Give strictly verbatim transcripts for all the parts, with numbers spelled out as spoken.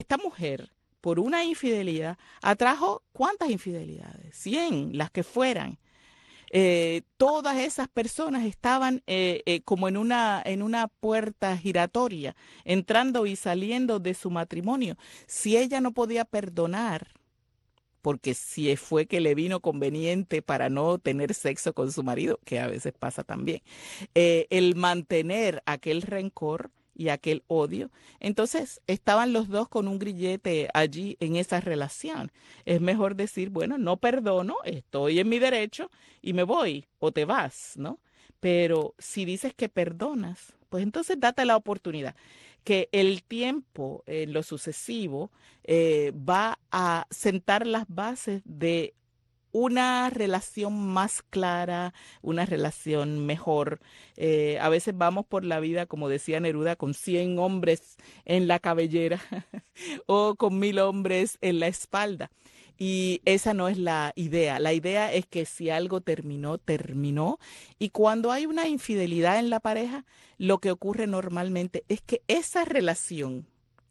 esta mujer, por una infidelidad, atrajo ¿cuántas infidelidades? Cien, las que fueran. Eh, todas esas personas estaban eh, eh, como en una, en una puerta giratoria, entrando y saliendo de su matrimonio. Si ella no podía perdonar, porque si fue que le vino conveniente para no tener sexo con su marido, que a veces pasa también, eh, el mantener aquel rencor y aquel odio, entonces estaban los dos con un grillete allí en esa relación. Es mejor decir, bueno, no perdono, estoy en mi derecho y me voy o te vas, ¿no? Pero si dices que perdonas, pues entonces date la oportunidad que el tiempo en lo sucesivo eh, va a sentar las bases de una relación más clara, una relación mejor. Eh, a veces vamos por la vida, como decía Neruda, con cien hombres en la cabellera o con mil hombres en la espalda. Y esa no es la idea. La idea es que si algo terminó, terminó. Y cuando hay una infidelidad en la pareja, lo que ocurre normalmente es que esa relación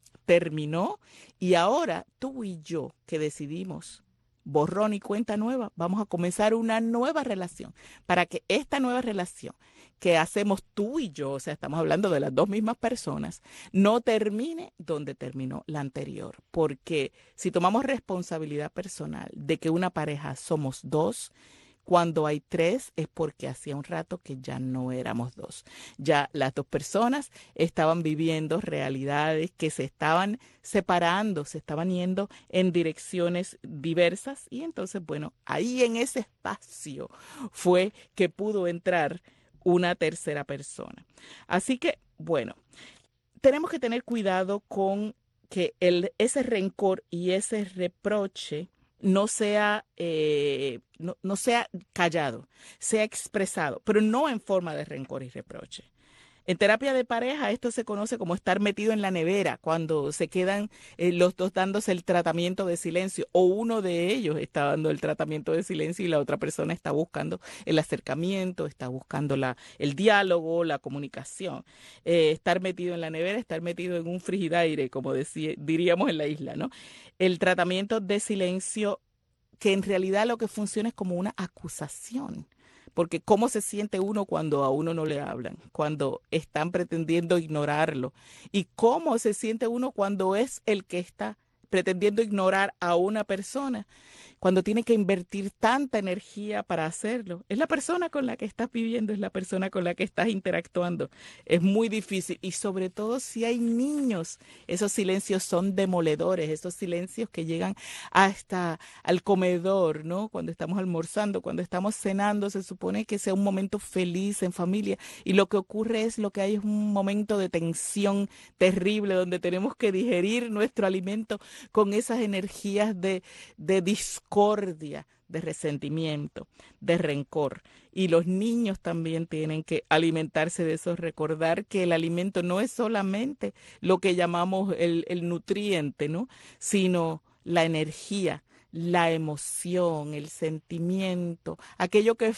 terminó y ahora tú y yo que decidimos borrón y cuenta nueva, vamos a comenzar una nueva relación para que esta nueva relación que hacemos tú y yo, o sea, estamos hablando de las dos mismas personas, no termine donde terminó la anterior. Porque si tomamos responsabilidad personal de que una pareja somos dos, cuando hay tres es porque hacía un rato que ya no éramos dos. Ya las dos personas estaban viviendo realidades que se estaban separando, se estaban yendo en direcciones diversas y entonces, bueno, ahí en ese espacio fue que pudo entrar una tercera persona. Así que, bueno, tenemos que tener cuidado con que el, ese rencor y ese reproche no sea, eh, no, no sea callado, sea expresado, pero no en forma de rencor y reproche. En terapia de pareja esto se conoce como estar metido en la nevera, cuando se quedan eh, los dos dándose el tratamiento de silencio o uno de ellos está dando el tratamiento de silencio y la otra persona está buscando el acercamiento, está buscando la, el diálogo, la comunicación. Eh, estar metido en la nevera, estar metido en un frigidaire, como decía, diríamos en la isla, ¿no? El tratamiento de silencio que en realidad lo que funciona es como una acusación. Porque cómo se siente uno cuando a uno no le hablan, cuando están pretendiendo ignorarlo. Y cómo se siente uno cuando es el que está pretendiendo ignorar a una persona, cuando tiene que invertir tanta energía para hacerlo. Es la persona con la que estás viviendo, es la persona con la que estás interactuando. Es muy difícil y sobre todo si hay niños, esos silencios son demoledores, esos silencios que llegan hasta al comedor, ¿no? Cuando estamos almorzando, cuando estamos cenando, se supone que sea un momento feliz en familia y lo que ocurre es lo que hay es un momento de tensión terrible donde tenemos que digerir nuestro alimento con esas energías de, de discordia, de resentimiento, de rencor. Y los niños también tienen que alimentarse de eso, recordar que el alimento no es solamente lo que llamamos el, el nutriente, ¿no? Sino la energía, la emoción, el sentimiento, aquello que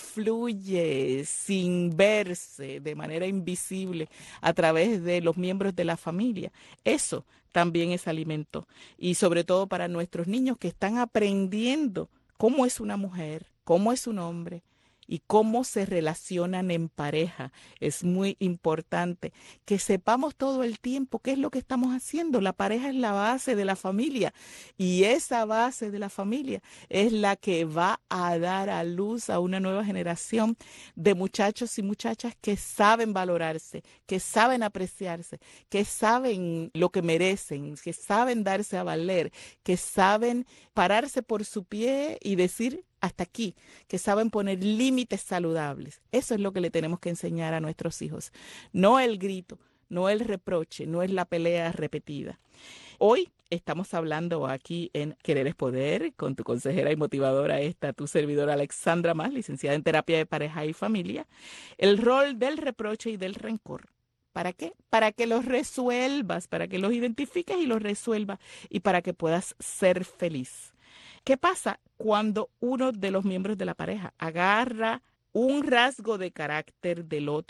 fluye sin verse de manera invisible a través de los miembros de la familia. Eso también es alimento. Y sobre todo para nuestros niños que están aprendiendo cómo es una mujer, cómo es un hombre y cómo se relacionan en pareja. Es muy importante que sepamos todo el tiempo qué es lo que estamos haciendo. La pareja es la base de la familia y esa base de la familia es la que va a dar a luz a una nueva generación de muchachos y muchachas que saben valorarse, que saben apreciarse, que saben lo que merecen, que saben darse a valer, que saben pararse por su pie y decir hasta aquí, que saben poner límites saludables. Eso es lo que le tenemos que enseñar a nuestros hijos. No el grito, no el reproche, no es la pelea repetida. Hoy estamos hablando aquí en Querer es Poder con tu consejera y motivadora, esta tu servidora Alexandra Mas, licenciada en terapia de pareja y familia, el rol del reproche y del rencor. ¿Para qué? Para que los resuelvas, para que los identifiques y los resuelvas y para que puedas ser feliz. ¿Qué pasa cuando uno de los miembros de la pareja agarra un rasgo de carácter del otro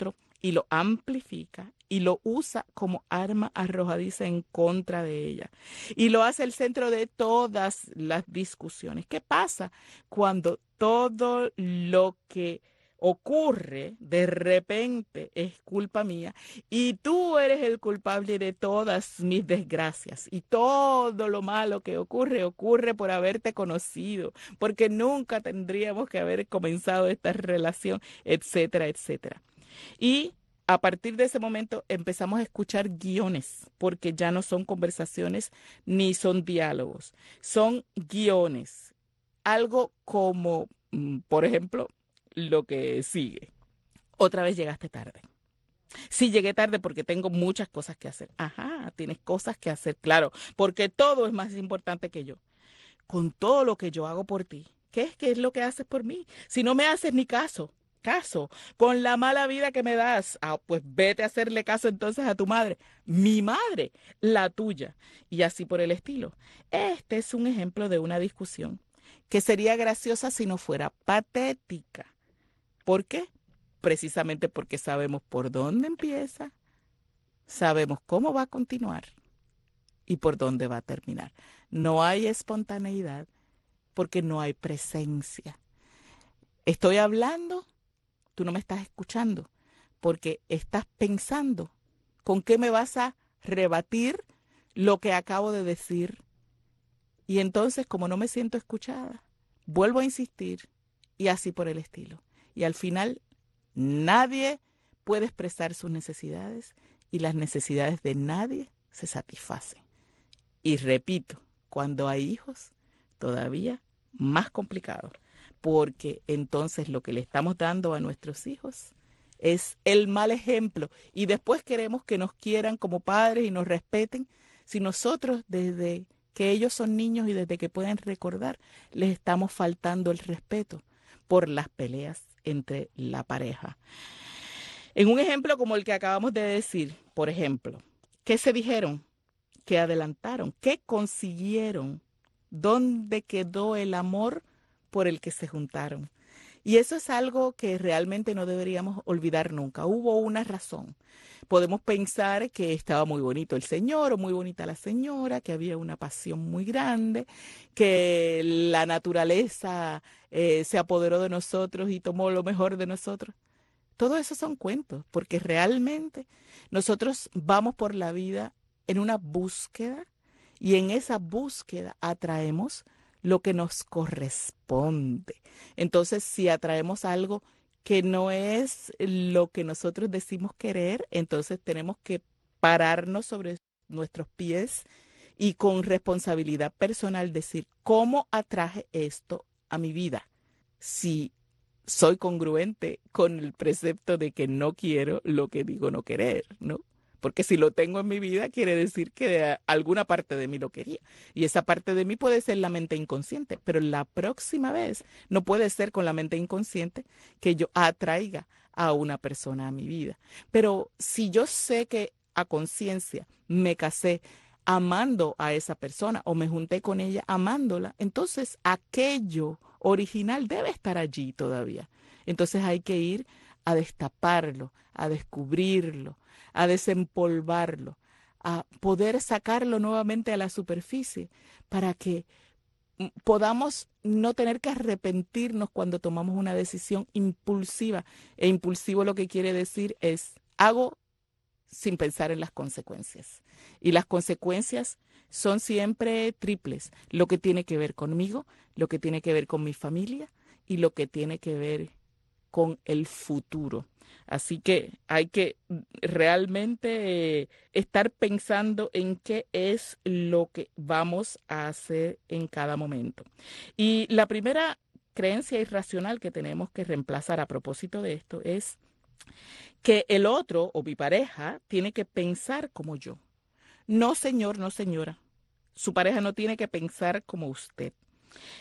y lo amplifica y lo usa como arma arrojadiza en contra de ella. Y lo hace el centro de todas las discusiones. ¿Qué pasa cuando todo lo que ocurre de repente es culpa mía y tú eres el culpable de todas mis desgracias y todo lo malo que ocurre ocurre por haberte conocido, porque nunca tendríamos que haber comenzado esta relación, etcétera, etcétera? Y a partir de ese momento empezamos a escuchar guiones, porque ya no son conversaciones ni son diálogos, son guiones. Algo como, mm, por ejemplo, lo que sigue. Otra vez llegaste tarde. Sí, llegué tarde porque tengo muchas cosas que hacer. Ajá, tienes cosas que hacer, claro, porque todo es más importante que yo. Con todo lo que yo hago por ti, ¿qué es, qué es lo que haces por mí? Si no me haces ni caso, caso, con la mala vida que me das, ah, pues vete a hacerle caso entonces a tu madre. Mi madre, la tuya. Y así por el estilo. Este es un ejemplo de una discusión que sería graciosa si no fuera patética. ¿Por qué? Precisamente porque sabemos por dónde empieza, sabemos cómo va a continuar y por dónde va a terminar. No hay espontaneidad porque no hay presencia. Estoy hablando, tú no me estás escuchando porque estás pensando con qué me vas a rebatir lo que acabo de decir. Y entonces, como no me siento escuchada, vuelvo a insistir y así por el estilo. Y al final, nadie puede expresar sus necesidades y las necesidades de nadie se satisfacen. Y repito, cuando hay hijos, todavía más complicado, porque entonces lo que le estamos dando a nuestros hijos es el mal ejemplo y después queremos que nos quieran como padres y nos respeten si nosotros desde que ellos son niños y desde que pueden recordar les estamos faltando el respeto por las peleas entre la pareja. En un ejemplo como el que acabamos de decir, por ejemplo, ¿qué se dijeron? ¿Qué adelantaron? ¿Qué consiguieron? ¿Dónde quedó el amor por el que se juntaron? Y eso es algo que realmente no deberíamos olvidar nunca. Hubo una razón. Podemos pensar que estaba muy bonito el señor o muy bonita la señora, que había una pasión muy grande, que la naturaleza eh, se apoderó de nosotros y tomó lo mejor de nosotros. Todo eso son cuentos, porque realmente nosotros vamos por la vida en una búsqueda y en esa búsqueda atraemos lo que nos corresponde. Entonces, si atraemos algo que no es lo que nosotros decimos querer, entonces tenemos que pararnos sobre nuestros pies y con responsabilidad personal decir, ¿cómo atraje esto a mi vida? Si soy congruente con el precepto de que no quiero lo que digo no querer, ¿no? Porque si lo tengo en mi vida, quiere decir que de alguna parte de mí lo quería. Y esa parte de mí puede ser la mente inconsciente, pero la próxima vez no puede ser con la mente inconsciente que yo atraiga a una persona a mi vida. Pero si yo sé que a conciencia me casé amando a esa persona o me junté con ella amándola, entonces aquello original debe estar allí todavía. Entonces hay que ir a destaparlo, a descubrirlo, a desempolvarlo, a poder sacarlo nuevamente a la superficie para que podamos no tener que arrepentirnos cuando tomamos una decisión impulsiva. E impulsivo lo que quiere decir es hago sin pensar en las consecuencias. Y las consecuencias son siempre triples. Lo que tiene que ver conmigo, lo que tiene que ver con mi familia y lo que tiene que ver con el futuro. Así que hay que realmente eh, estar pensando en qué es lo que vamos a hacer en cada momento. Y la primera creencia irracional que tenemos que reemplazar a propósito de esto es que el otro o mi pareja tiene que pensar como yo. No, señor, no, señora. Su pareja no tiene que pensar como usted.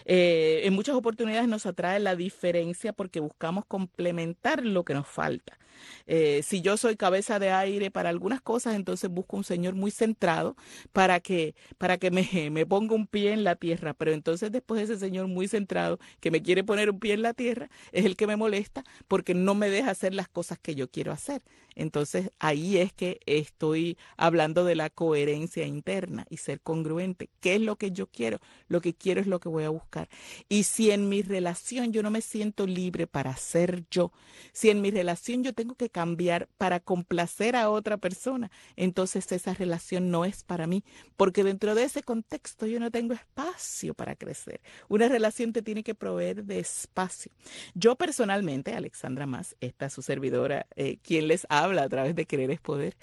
Eh, en muchas oportunidades nos atrae la diferencia porque buscamos complementar lo que nos falta. Eh, si yo soy cabeza de aire para algunas cosas, entonces busco un Señor muy centrado para que, para que me, me ponga un pie en la tierra. Pero entonces después ese Señor muy centrado que me quiere poner un pie en la tierra es el que me molesta porque no me deja hacer las cosas que yo quiero hacer. Entonces ahí es que estoy hablando de la coherencia interna y ser congruente. ¿Qué es lo que yo quiero? Lo que quiero es lo que voy a buscar. Y si en mi relación yo no me siento libre para ser yo, si en mi relación yo tengo que cambiar para complacer a otra persona, entonces esa relación no es para mí, porque dentro de ese contexto yo no tengo espacio para crecer. Una relación te tiene que proveer de espacio. Yo personalmente, Alexandra Mas, esta es su servidora, eh, quien les habla a través de Querer es Poder,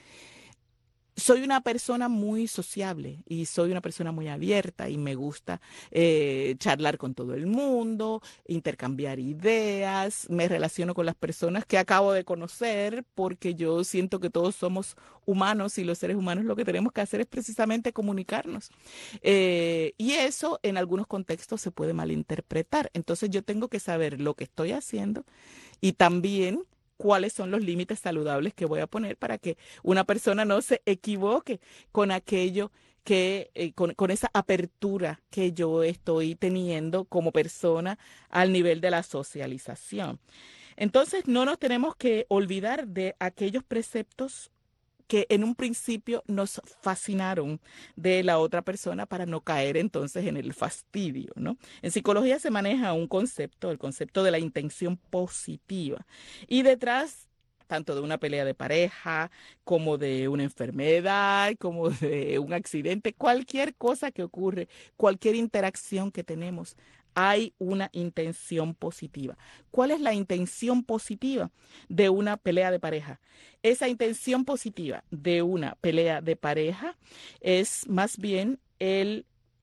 soy una persona muy sociable y soy una persona muy abierta y me gusta eh, charlar con todo el mundo, intercambiar ideas, me relaciono con las personas que acabo de conocer porque yo siento que todos somos humanos y los seres humanos lo que tenemos que hacer es precisamente comunicarnos. Eh, y eso en algunos contextos se puede malinterpretar. Entonces yo tengo que saber lo que estoy haciendo y también cuáles son los límites saludables que voy a poner para que una persona no se equivoque con aquello que, eh, con, con esa apertura que yo estoy teniendo como persona al nivel de la socialización. Entonces, no nos tenemos que olvidar de aquellos preceptos que en un principio nos fascinaron de la otra persona para no caer entonces en el fastidio, ¿no? En psicología se maneja un concepto, el concepto de la intención positiva. Y detrás tanto de una pelea de pareja, como de una enfermedad, como de un accidente, cualquier cosa que ocurre, cualquier interacción que tenemos, hay una intención positiva. ¿Cuál es la intención positiva de una pelea de pareja? Esa intención positiva de una pelea de pareja es más bien el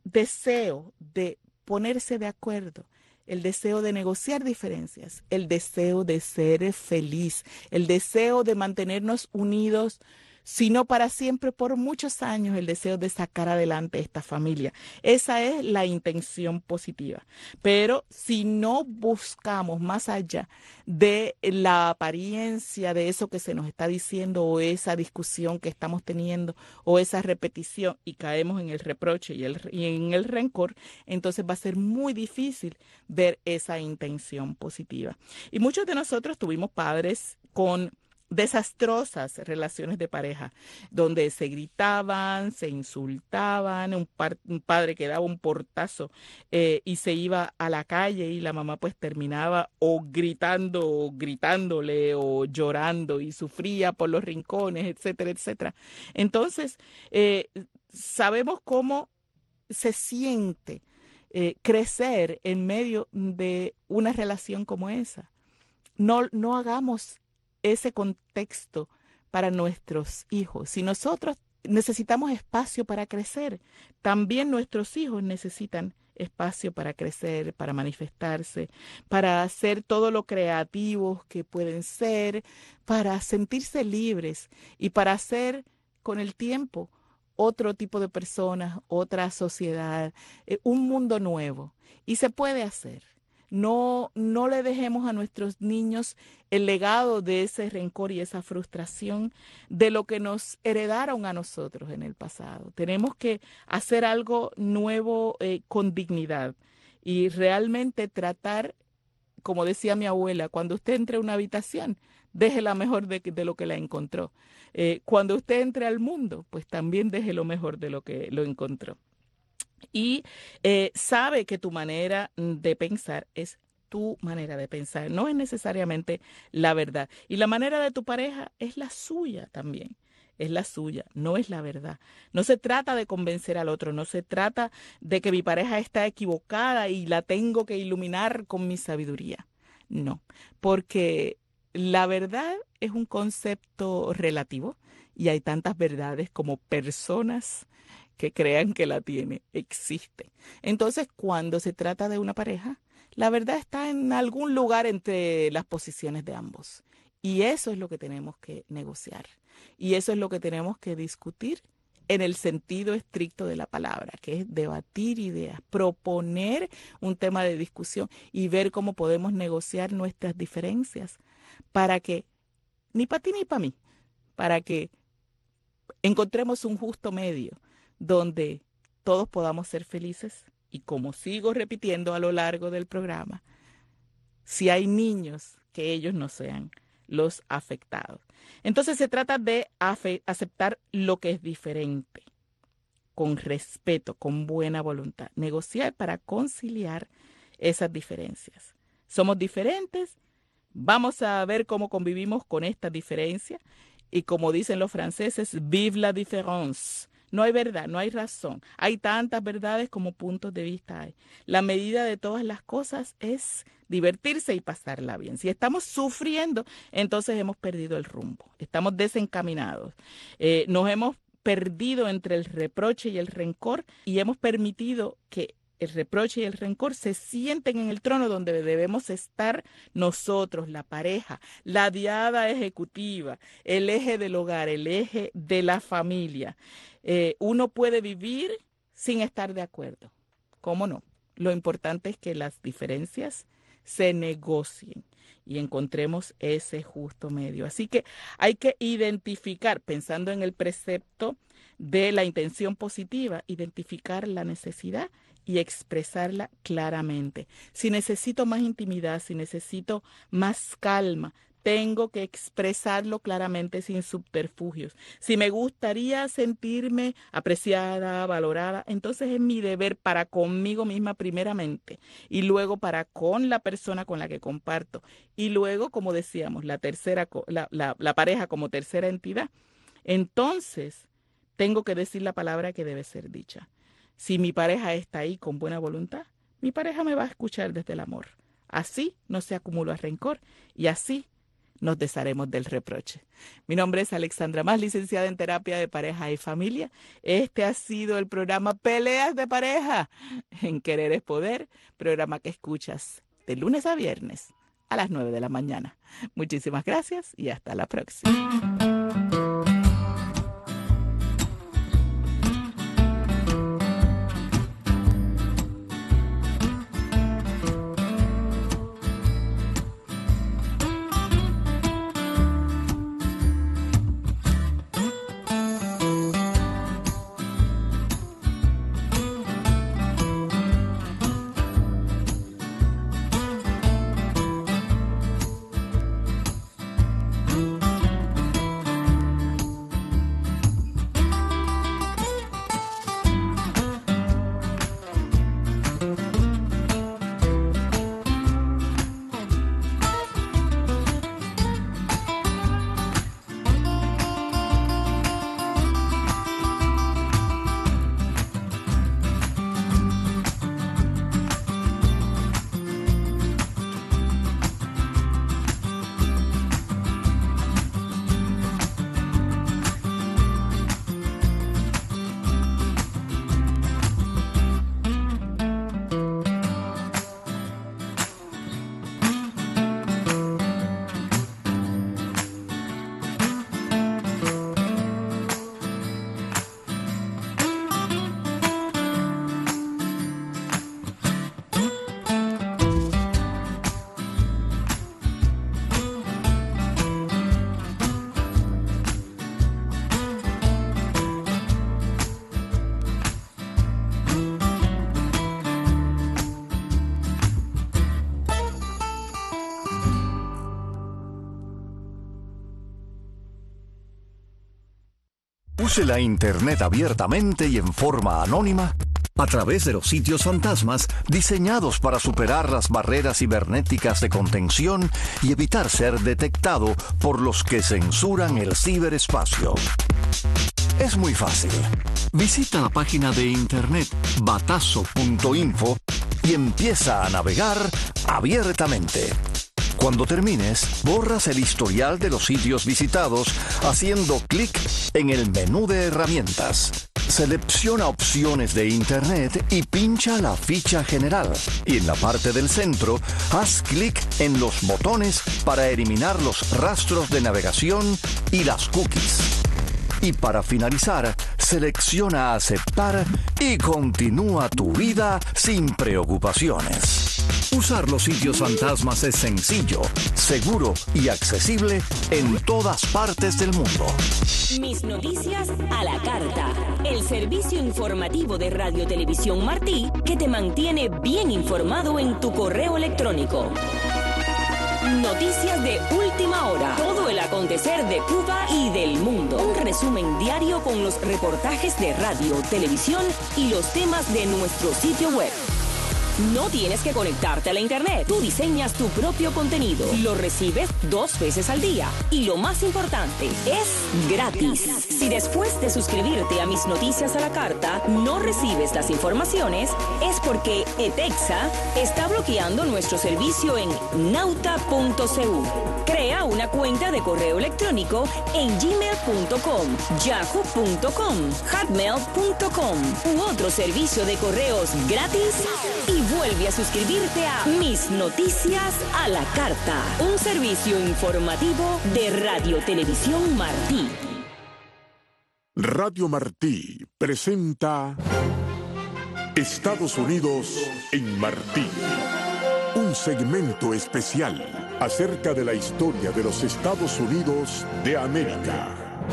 deseo de ponerse de acuerdo, el deseo de negociar diferencias, el deseo de ser feliz, el deseo de mantenernos unidos, si no para siempre, por muchos años, el deseo de sacar adelante esta familia. Esa es la intención positiva. Pero si no buscamos más allá de la apariencia de eso que se nos está diciendo o esa discusión que estamos teniendo o esa repetición y caemos en el reproche y, el, y en el rencor, entonces va a ser muy difícil ver esa intención positiva. Y muchos de nosotros tuvimos padres con desastrosas relaciones de pareja, donde se gritaban, se insultaban, un, par, un padre que daba un portazo eh, y se iba a la calle y la mamá pues terminaba o gritando, o gritándole o llorando y sufría por los rincones, etcétera, etcétera. Entonces, eh, sabemos cómo se siente eh, crecer en medio de una relación como esa. No, no hagamos ese contexto para nuestros hijos. Si nosotros necesitamos espacio para crecer, también nuestros hijos necesitan espacio para crecer, para manifestarse, para ser todo lo creativos que pueden ser, para sentirse libres y para ser con el tiempo otro tipo de personas, otra sociedad, eh, un mundo nuevo. Y se puede hacer. No, no le dejemos a nuestros niños el legado de ese rencor y esa frustración de lo que nos heredaron a nosotros en el pasado. Tenemos que hacer algo nuevo eh, con dignidad y realmente tratar, como decía mi abuela, cuando usted entre a una habitación, deje la mejor de, de lo que la encontró. Eh, cuando usted entre al mundo, pues también deje lo mejor de lo que lo encontró. Y eh, sabe que tu manera de pensar es tu manera de pensar, no es necesariamente la verdad. Y la manera de tu pareja es la suya también, es la suya, no es la verdad. No se trata de convencer al otro, no se trata de que mi pareja está equivocada y la tengo que iluminar con mi sabiduría. No, porque la verdad es un concepto relativo y hay tantas verdades como personas que crean que la tiene, existe. Entonces, cuando se trata de una pareja, la verdad está en algún lugar entre las posiciones de ambos. Y eso es lo que tenemos que negociar. Y eso es lo que tenemos que discutir en el sentido estricto de la palabra, que es debatir ideas, proponer un tema de discusión y ver cómo podemos negociar nuestras diferencias para que ni para ti ni para mí, para que encontremos un justo medio donde todos podamos ser felices. Y como sigo repitiendo a lo largo del programa, si hay niños, que ellos no sean los afectados. Entonces se trata de aceptar lo que es diferente, con respeto, con buena voluntad, negociar para conciliar esas diferencias. Somos diferentes, vamos a ver cómo convivimos con estas diferencias y como dicen los franceses, vive la différence. No hay verdad, no hay razón. Hay tantas verdades como puntos de vista hay. La medida de todas las cosas es divertirse y pasarla bien. Si estamos sufriendo, entonces hemos perdido el rumbo. Estamos desencaminados. Eh, nos hemos perdido entre el reproche y el rencor y hemos permitido que el reproche y el rencor se sienten en el trono donde debemos estar nosotros, la pareja, la diada ejecutiva, el eje del hogar, el eje de la familia. Eh, uno puede vivir sin estar de acuerdo. ¿Cómo no? Lo importante es que las diferencias se negocien y encontremos ese justo medio. Así que hay que identificar, pensando en el precepto de la intención positiva, identificar la necesidad y expresarla claramente. Si necesito más intimidad, si necesito más calma, tengo que expresarlo claramente sin subterfugios. Si me gustaría sentirme apreciada, valorada, entonces es mi deber para conmigo misma primeramente y luego para con la persona con la que comparto y luego, como decíamos, la tercera, la, la, la pareja como tercera entidad. Entonces, tengo que decir la palabra que debe ser dicha. Si mi pareja está ahí con buena voluntad, mi pareja me va a escuchar desde el amor. Así no se acumula rencor y así nos desharemos del reproche. Mi nombre es Alexandra Mas, licenciada en terapia de pareja y familia. Este ha sido el programa Peleas de Pareja en Querer es Poder, programa que escuchas de lunes a viernes a las nueve de la mañana. Muchísimas gracias y hasta la próxima. Use la Internet abiertamente y en forma anónima a través de los sitios fantasmas diseñados para superar las barreras cibernéticas de contención y evitar ser detectado por los que censuran el ciberespacio. Es muy fácil. Visita la página de internet batazo punto info y empieza a navegar abiertamente. Cuando termines, borras el historial de los sitios visitados haciendo clic en el menú de herramientas. Selecciona opciones de Internet y pincha la ficha general. Y en la parte del centro, haz clic en los botones para eliminar los rastros de navegación y las cookies. Y para finalizar, selecciona aceptar y continúa tu vida sin preocupaciones. Usar los sitios fantasmas es sencillo, seguro y accesible en todas partes del mundo. Mis Noticias a la Carta, el servicio informativo de Radio Televisión Martí que te mantiene bien informado en tu correo electrónico. Noticias de última hora, todo el acontecer de Cuba y del mundo. Un resumen diario con los reportajes de radio, televisión y los temas de nuestro sitio web. No tienes que conectarte a la internet. Tú diseñas tu propio contenido. Lo recibes dos veces al día. Y lo más importante, es gratis. Si después de suscribirte a Mis Noticias a la Carta no recibes las informaciones, es porque ETEXA está bloqueando nuestro servicio en nauta punto c u. Crea una cuenta de correo electrónico en gmail punto com, yahoo punto com, hotmail punto com u otro servicio de correos gratis y vuelve a suscribirte a Mis Noticias a la Carta, un servicio informativo de Radio Televisión Martí. Radio Martí presenta Estados Unidos en Martí, un segmento especial acerca de la historia de los Estados Unidos de América.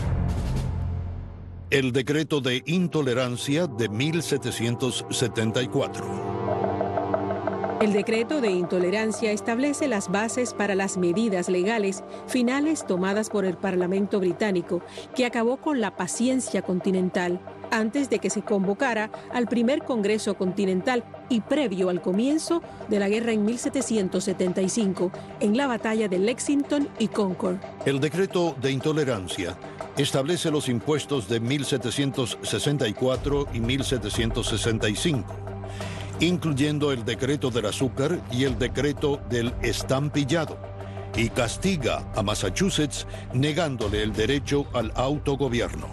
El decreto de intolerancia de mil setecientos setenta y cuatro. El decreto de intolerancia establece las bases para las medidas legales finales tomadas por el Parlamento británico, que acabó con la paciencia continental antes de que se convocara al primer Congreso Continental y previo al comienzo de la guerra en mil setecientos setenta y cinco, en la batalla de Lexington y Concord. El decreto de intolerancia establece los impuestos de mil setecientos sesenta y cuatro y mil setecientos sesenta y cinco. Incluyendo el decreto del azúcar y el decreto del estampillado, y castiga a Massachusetts negándole el derecho al autogobierno.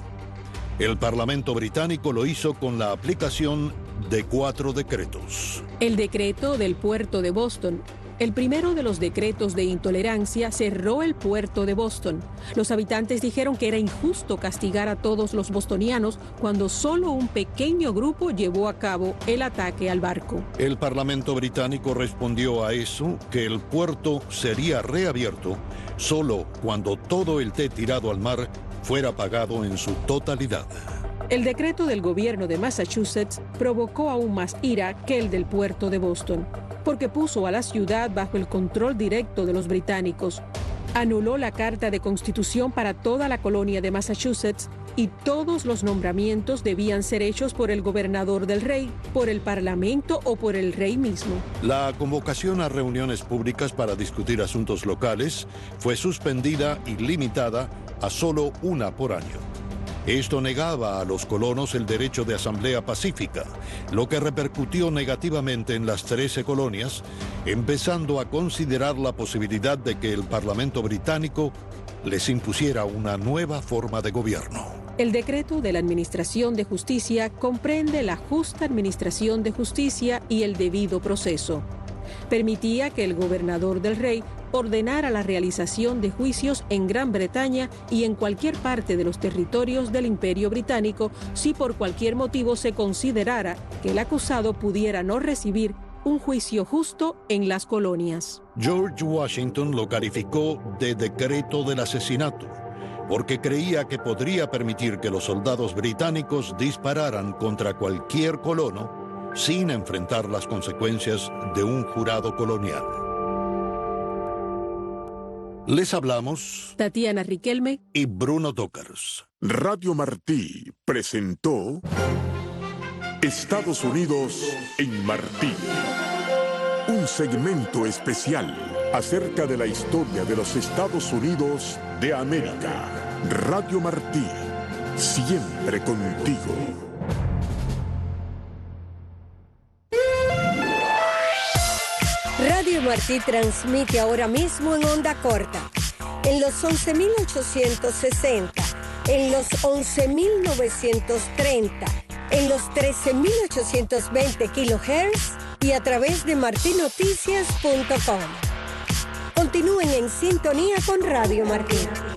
El Parlamento británico lo hizo con la aplicación de cuatro decretos. El decreto del puerto de Boston. El primero de los decretos de intolerancia cerró el puerto de Boston. Los habitantes dijeron que era injusto castigar a todos los bostonianos cuando solo un pequeño grupo llevó a cabo el ataque al barco. El Parlamento británico respondió a eso que el puerto sería reabierto solo cuando todo el té tirado al mar fuera pagado en su totalidad. El decreto del gobierno de Massachusetts provocó aún más ira que el del puerto de Boston, porque puso a la ciudad bajo el control directo de los británicos. Anuló la Carta de Constitución para toda la colonia de Massachusetts y todos los nombramientos debían ser hechos por el gobernador del rey, por el parlamento o por el rey mismo. La convocación a reuniones públicas para discutir asuntos locales fue suspendida y limitada a solo una por año. Esto negaba a los colonos el derecho de asamblea pacífica, lo que repercutió negativamente en las trece colonias, empezando a considerar la posibilidad de que el Parlamento británico les impusiera una nueva forma de gobierno. El decreto de la Administración de Justicia comprende la justa administración de justicia y el debido proceso. Permitía que el gobernador del rey ordenara la realización de juicios en Gran Bretaña y en cualquier parte de los territorios del Imperio Británico si por cualquier motivo se considerara que el acusado pudiera no recibir un juicio justo en las colonias. George Washington lo calificó de decreto del asesinato, porque creía que podría permitir que los soldados británicos dispararan contra cualquier colono sin enfrentar las consecuencias de un jurado colonial. Les hablamos Tatiana Riquelme y Bruno Tócars. Radio Martí presentó Estados Unidos en Martí, un segmento especial acerca de la historia de los Estados Unidos de América. Radio Martí, siempre contigo. Radio Martí transmite ahora mismo en onda corta, en los once mil ochocientos sesenta, en los once mil novecientos treinta, en los trece mil ochocientos veinte kilohertz y a través de martí noticias punto com. Continúen en sintonía con Radio Martí.